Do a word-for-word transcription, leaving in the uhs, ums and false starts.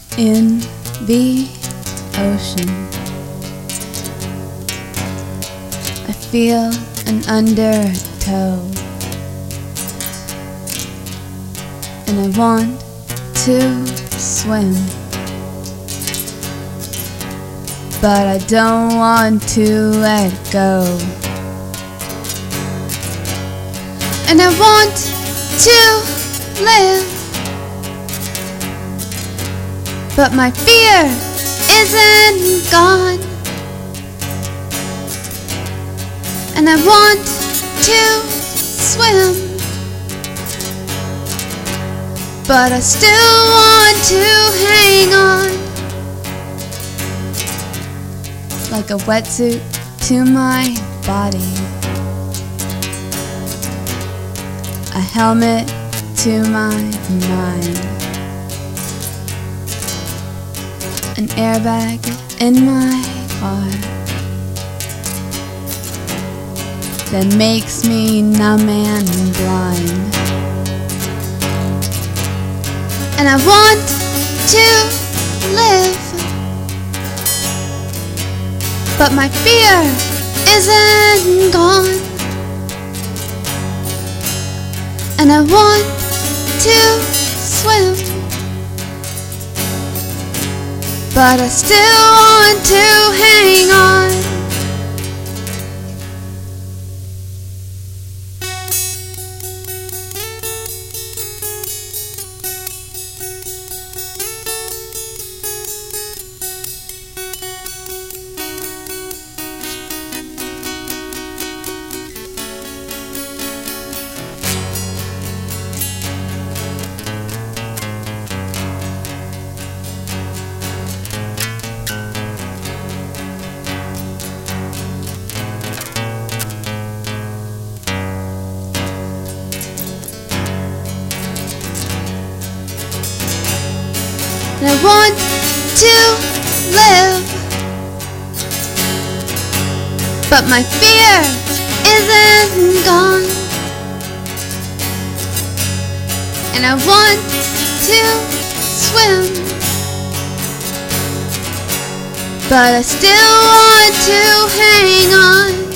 in the ocean. I feel an undertow, and I want to swim, but I don't want to let go. And I want to live, but my fear isn't gone. And I want to swim, but I still want to hang on, like a wetsuit to my body, a helmet to my mind, an airbag in my car that makes me numb and blind. And I want to live, but my fear isn't gone. And I want to swim, but I still want to hang on. And I want to live, but my fear isn't gone. And I want to swim, but I still want to hang on.